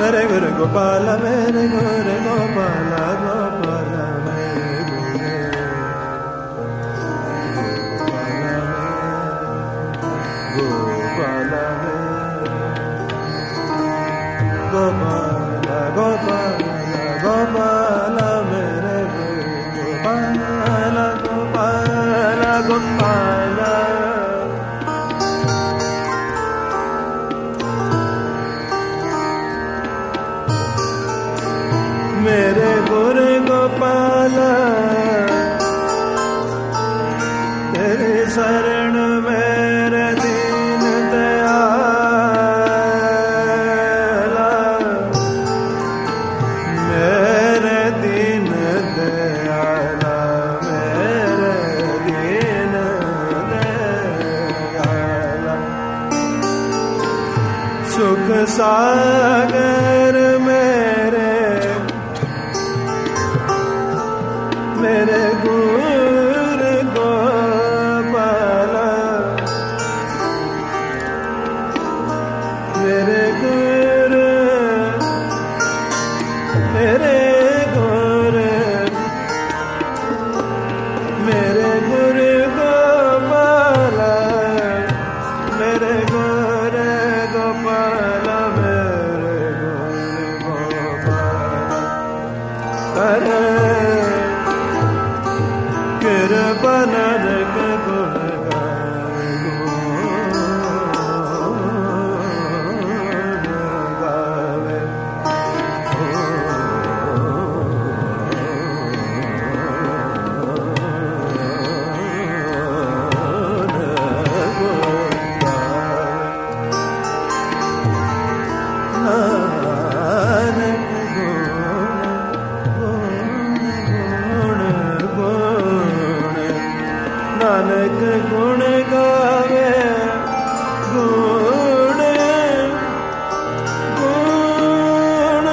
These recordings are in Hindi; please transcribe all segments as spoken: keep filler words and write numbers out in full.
मेरे गुरु गोपाल मेरे गुरु गोपाल गोपाल मेरे गुरु गोपाल गोपाल गोपाल गोपाल मेरे गुरु गोपाल गोपाल गोपाल मेरे गुरु गोपाल तेरे शरण मेरे दीन दयाला मेरे दीन दयाला मेरे दीन दयाला सुख सागर मेरे मेरे गुरु गोपाल मेरे गुरु मेरे गुरु मेरे गुरु गोपाल मेरे गुरु गोपाल मेरे गुरु गोपाल करे कृपनरक गुण गावे नानक गुण गावे गुण गुण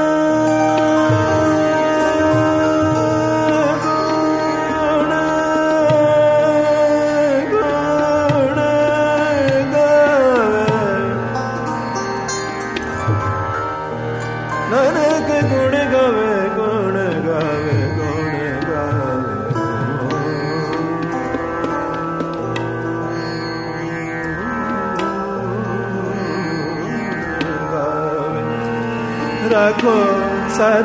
गुण गुण गावे नानक गुण गावे गुण गावे गुण गावे रखो सर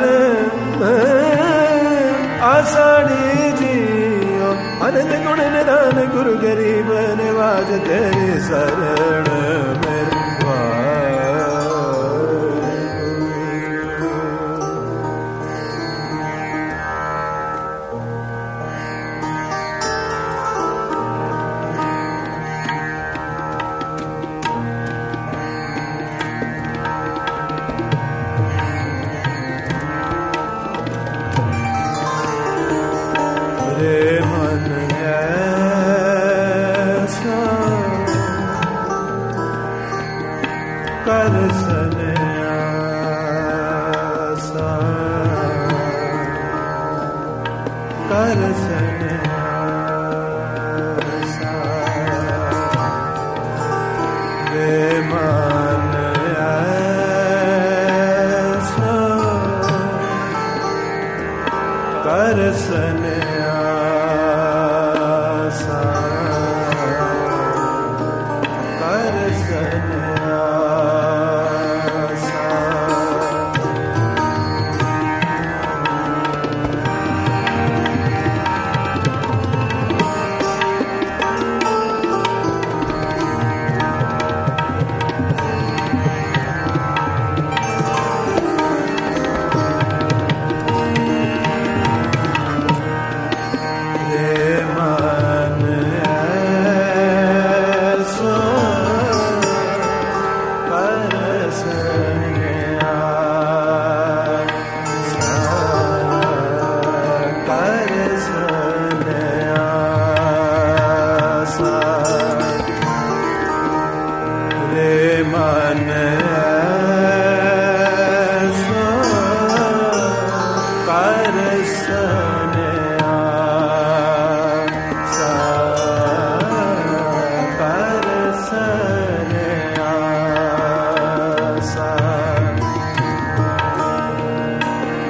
आषाढ़ी जियो आनंद गुण निधान गुरु गरीब निवाज तेरी शरण मेरे मन ऐसा कर सन्यासा कर सन्यासा रे मन ऐसा कर सन्यासा कर सन्यासा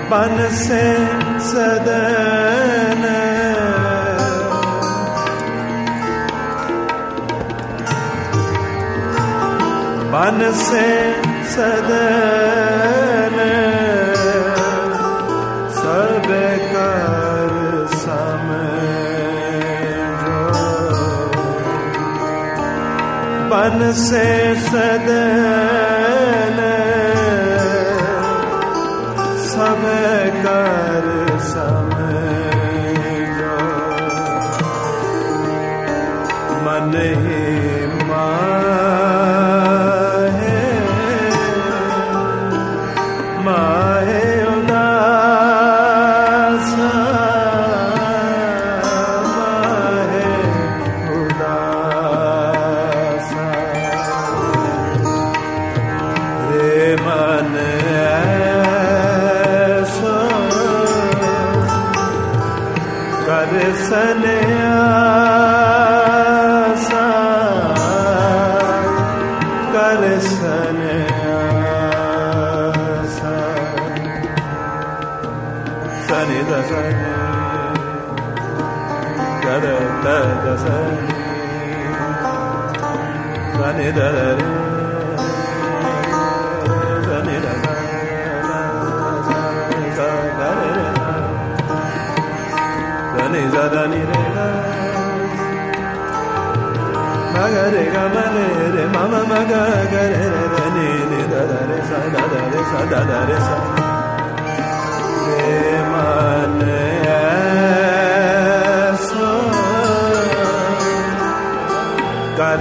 बन से सदन बन से सदन सब कर समझो बन से सदन सब कर समझो मन ही माहे माहे उदास माहे उदास रे मन कर सन्यासा कर सन्यासा सनि दस कर दस सनि दस सनि दस ni da ni re ga ma ga re ga ma re re ma ma ma ga ga re re re ni ni da da re sa da da re sa da da re sa re ma ne so kar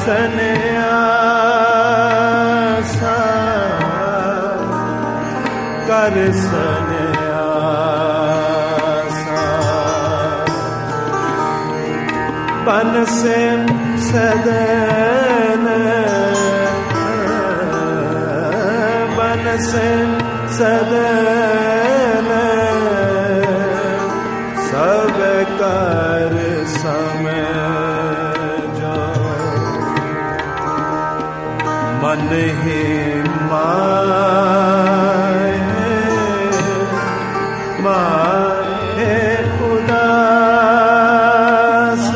sanyasa kar बन से सदन बन से सदन सब कर समझो मन ही माहे माहे उदास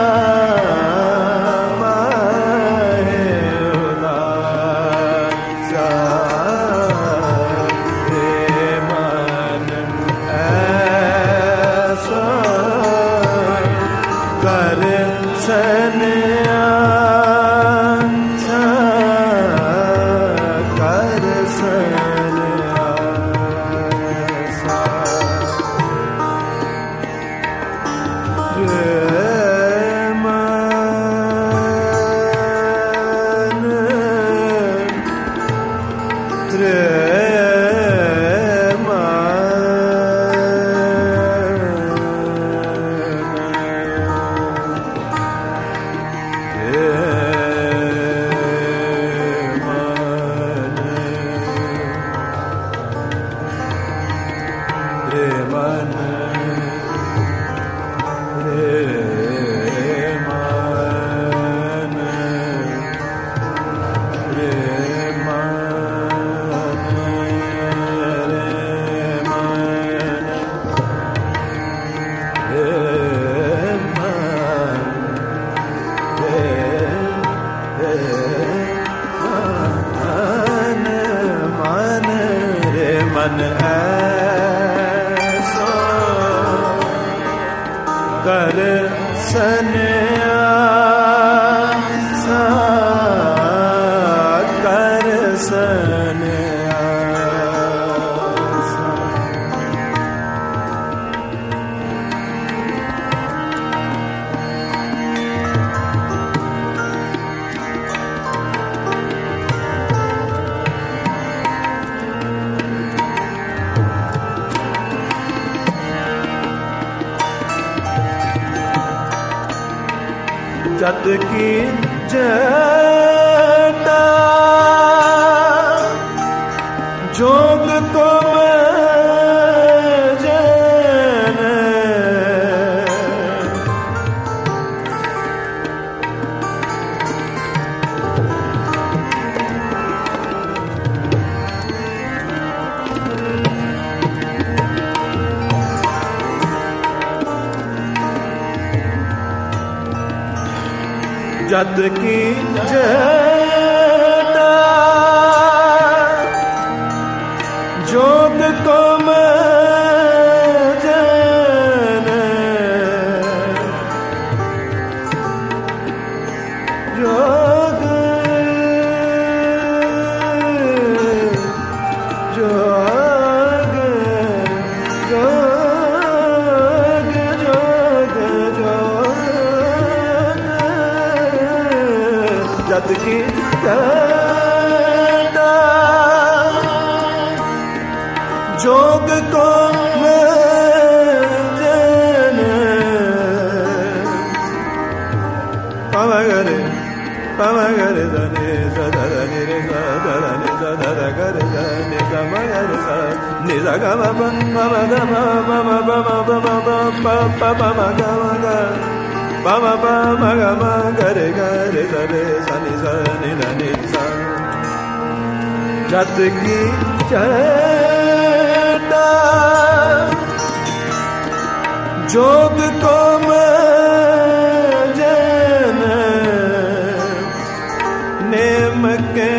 मन ऐसो कर सन्यासा कर सन्यासा जत की जटा जोग को जन जत की जटा जोग को मजन जोग जोग जोग जोग जोग जत की जटा जोग को मजन पवगरे पवगरे धने सदा धने रे सदा धने सदा गरे धने समगरे सा निजा ग म म म ग म म म ब म ब म ब प प प म ग म ग प म प म ग म गरे गरे सरे सा नि सा नि ध नि सा जत की जटा जोग को मजन नेम के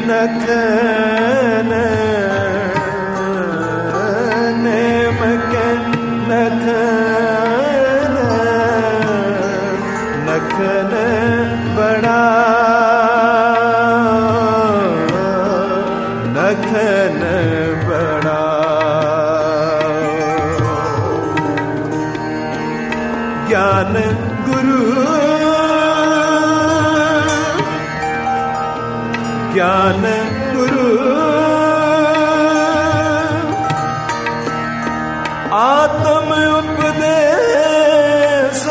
नखन नेम के नखन नखन बड़ा नखन बड़ा ज्ञान गुरु ज्ञान गुरु आत्म उपदेश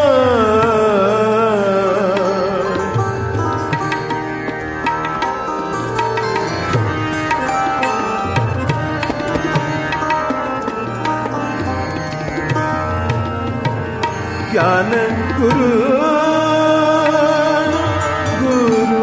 ज्ञान गुरु गुरु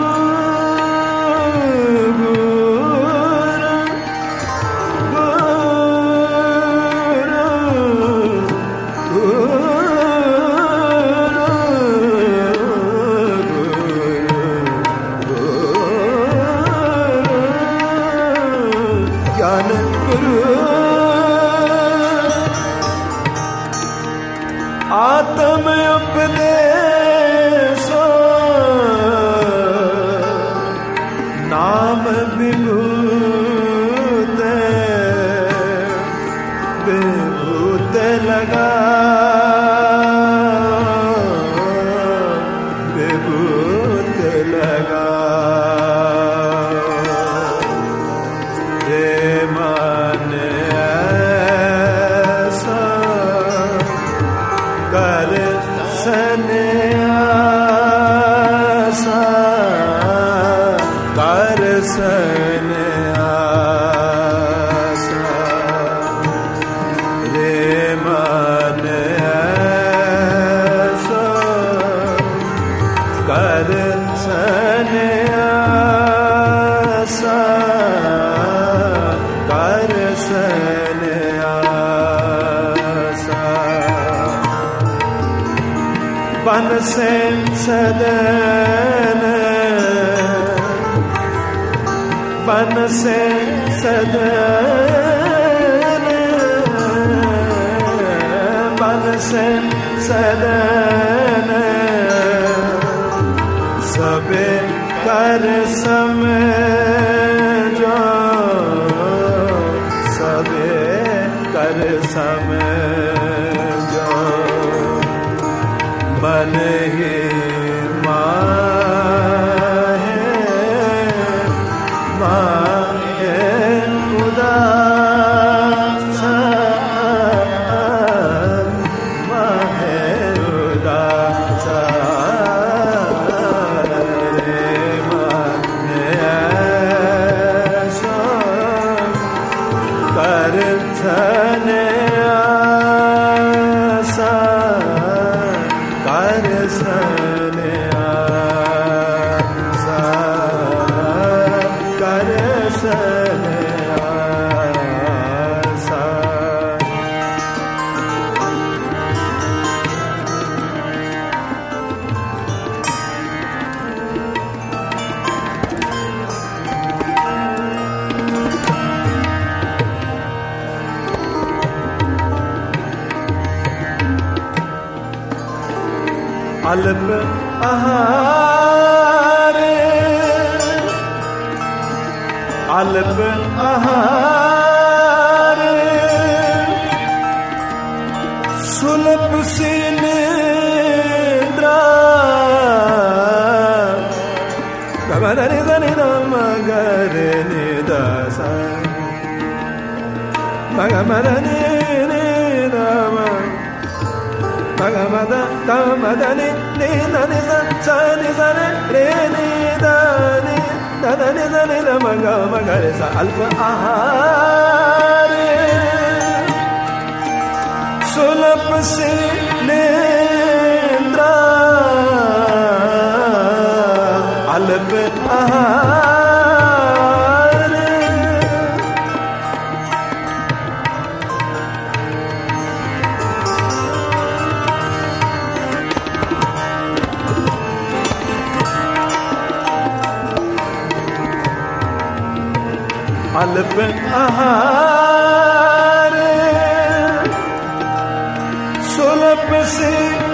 ज्ञान गुरु आत्म उपदेशो नाम विभूत विभूत लगा विभूत लगा रे मन ऐसा कर सन्यासा कर सन्यासा रे मन ऐसा कर सन्यासा कर सन्यासा बन से सदन बन से सदन बन से सदन सबे कर समझो सबे कर समझो मन ही माहे माहे उदास माहे उदास रे मन ऐसा कर सन्यासा कर सन्यासा कर अल्प आहार अल्प आहार सुलभ सी निद्रा गमरे धनि नम गरे निदास मगमरनि निदम मगमद तमदनि निदनि सनि सनि रे निदनि ददनि दनि नम गम गरे स अल्प आहार सुलभ सी निद्रा अल्प आहार अल्प आहार सुलभ सी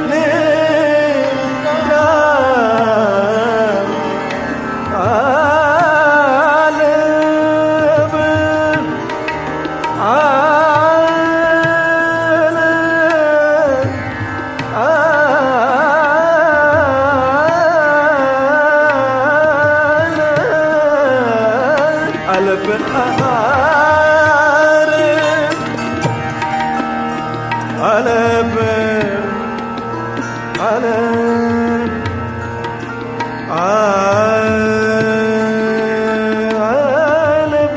निद्रा अल्प अल्प आहार अल्प अल्प अल्प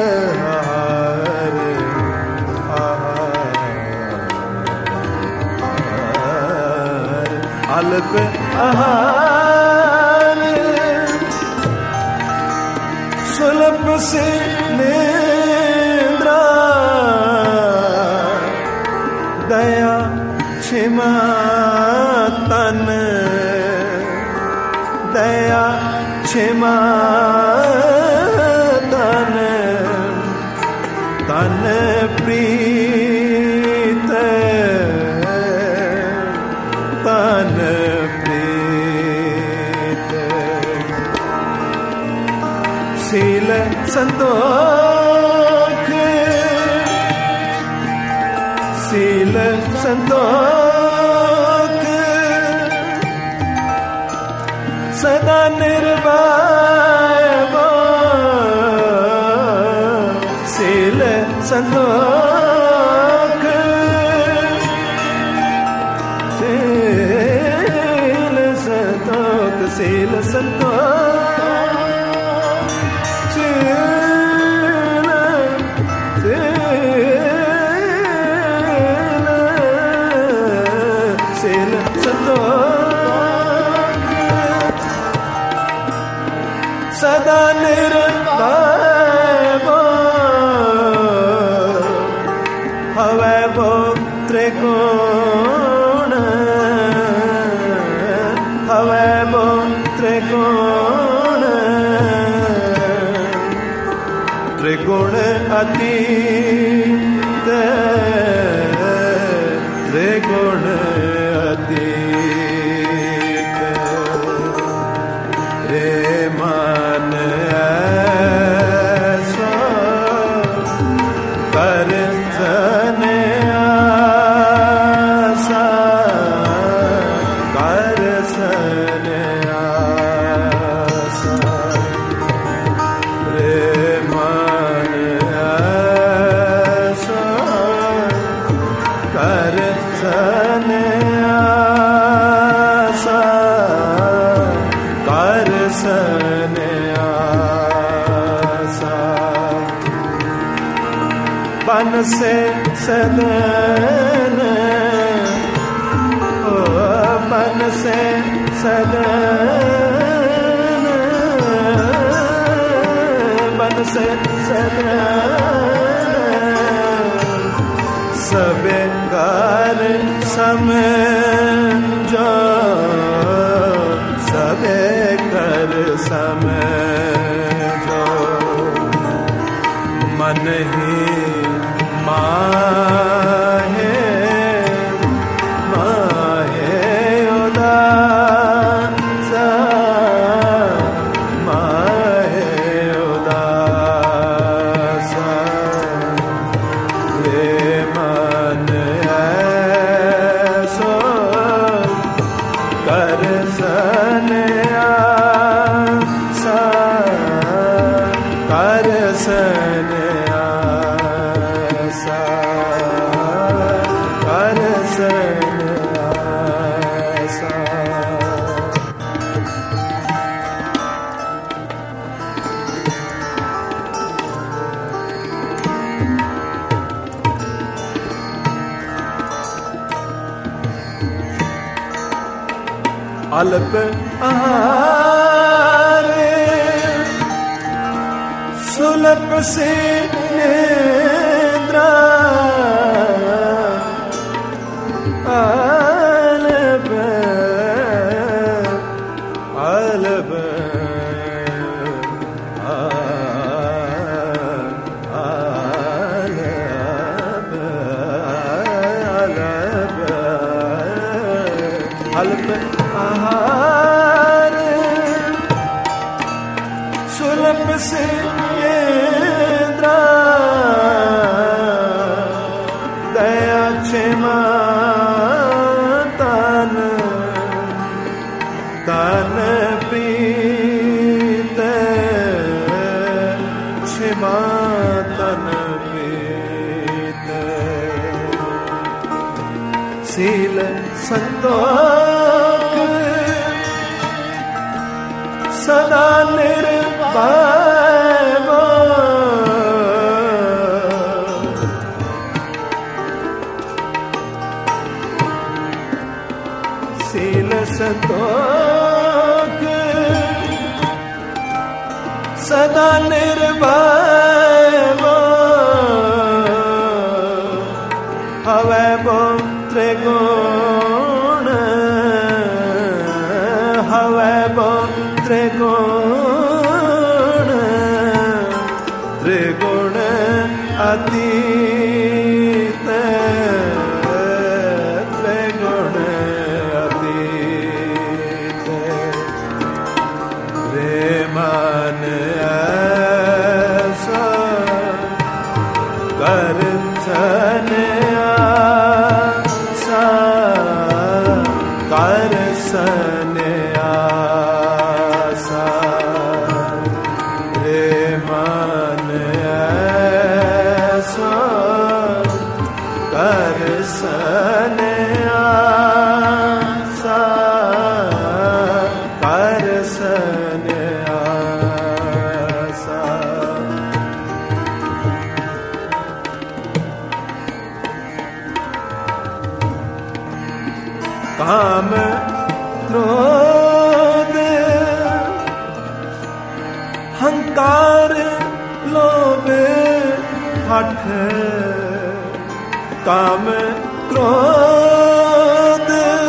आहार अल्प आहार सुलभ सी निद्रा दया क्षमा तन दया क्षमा तन तन प्रीत तन प्रीत शील संतोख शील संतोख सदा निर्भय शील संतोख शील संतोख शील संतोख शील शील संतोख सदा निर्भय हवै वो त्रिगुण हवै वो त्रिगुण त्रिगुण अतीत त्रिगुण अतीत रे मन ऐसा कर सने आसा कर सने आसा रे मन ऐसा कर सने आसा कर सने आसा बन से सदन ओ बन से सदन बन से सदन सबे कार समझो सबे कर समझो मन ही माहे माहे उदार सन आसा कर सन आसा। अल्प आहारे सुलभ से निद्रा अल्प अल्प अल्प आहार सुलभ से निद्रा दया क्षमा तन तन प्रीत क्षमा तन प्रीत शील संतोष सदा निर्भय शील संतोष सदा निर्भय हवै वो त्रिगुण हवै वो त्रिगुण त्रिगुण अतीत त्रिगुण अतीत रे मन ऐसा कर सन आसा कर सन आसा रे मन ऐसा कर सन आसा कर सन आसा। काम क्रोध हंकार लोभ हठ काम क्रोध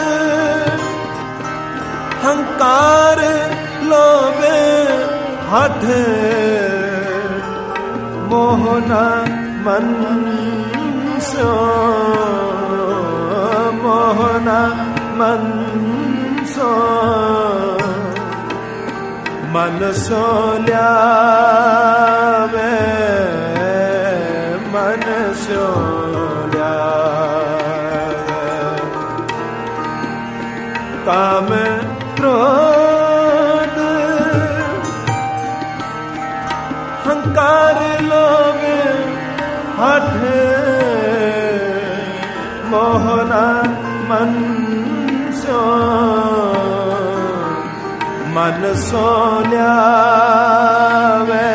हंकार लोभ हठ मोहना मन सो मोहना मन सो मन सो ल्यावे मन सो ल्यावे काम क्रोध हंकार लोभ हठ मोहना मन सो मन सो ल्यावे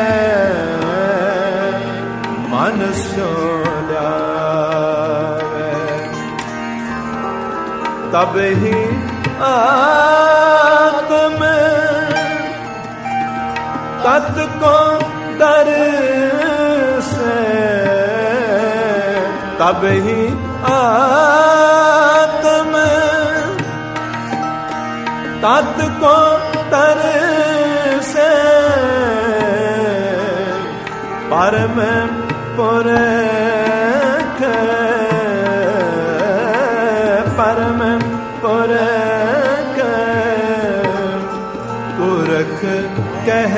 मन सो ल्यावे तब ही आत्म तत् को दर से तब ही आत्म तत् को तर से परम पुरख परम पुरख पुरख कह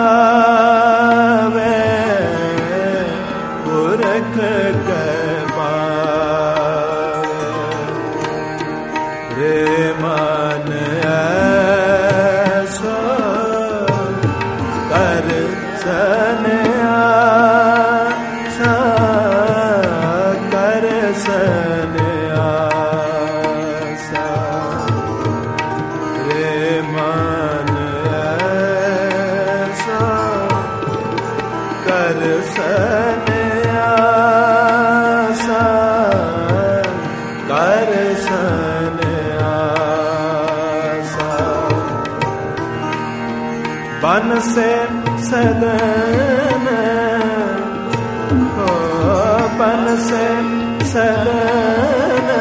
पावे पुरख कह पावे रे मन ऐसा कर सन कर सन्यासा कर सन्यासा बन से सदन हो बन से सदन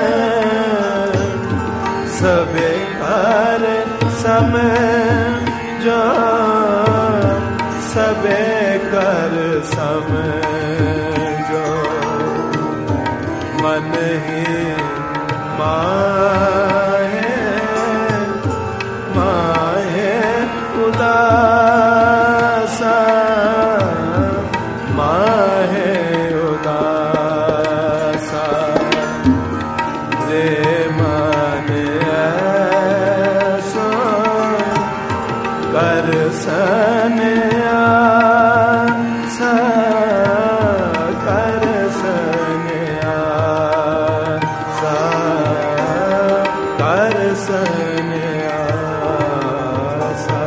सबे कर समझो सबे कर समझो मन ही माहे माहे उदासा माहे उदासा रे मन ऐसो कर सन्यासा कर सन्यासा कर सन्यासा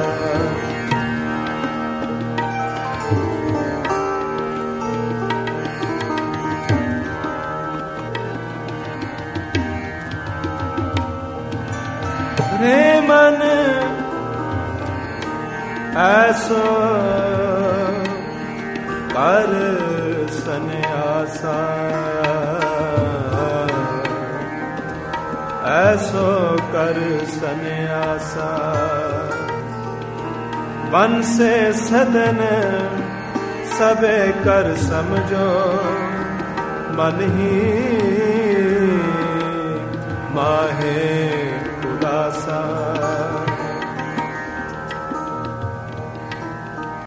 रे मन ऐसो कर सन्यासा ऐसो कर सन्यासा बन से सदन सबे कर समझो मन ही माहे उदासा